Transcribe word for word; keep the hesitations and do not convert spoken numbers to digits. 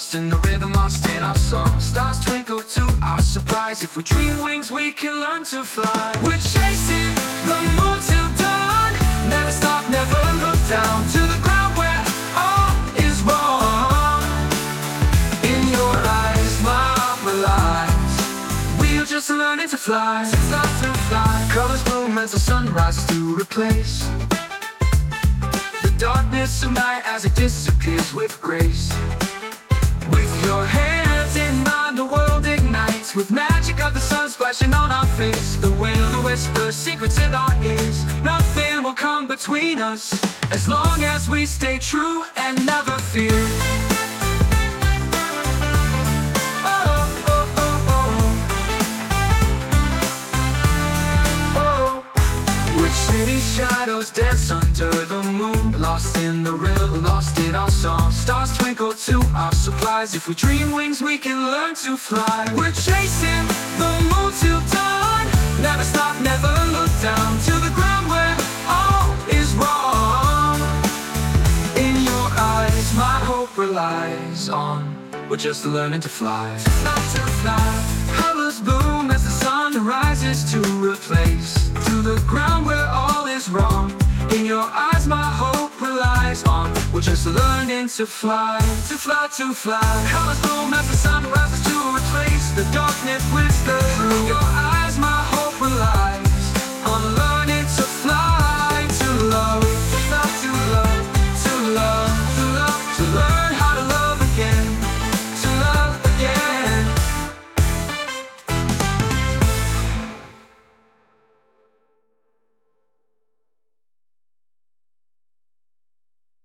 lost in the rhythm, lost in our song. Stars twinkle to our surprise. If we dream wings, we can learn to fly. We're chasing the moon till dawn. Never stop, never look down to the ground where all is wrong. In your eyes, my heart relies. We're just learning to fly, to fly, to fly. Colors bloom as the sun rises to replace the darkness of night as it disappears with grace. With your hands in mind, the world ignites with magic of the sun splashing on our face. The wind whispers secrets in our ears. Nothing will come between us as long as we stay true and never fear. City shadows dance under the moon, lost in the riddle, lost in our song. Stars twinkle to our supplies. If we dream wings, we can learn to fly. We're chasing the moon till dawn. Never stop, never look down to the ground where all is wrong. In your eyes, my hope relies on. We're just learning to fly, not to fly. Colors bloom as the sun rises to replace to the ground where all is wrong. In your eyes, my hope relies on. We're just learning to fly, to fly, to fly. Colors bloom as the sun rises to replace the darkness whispers. Through your eyes, my hope relies.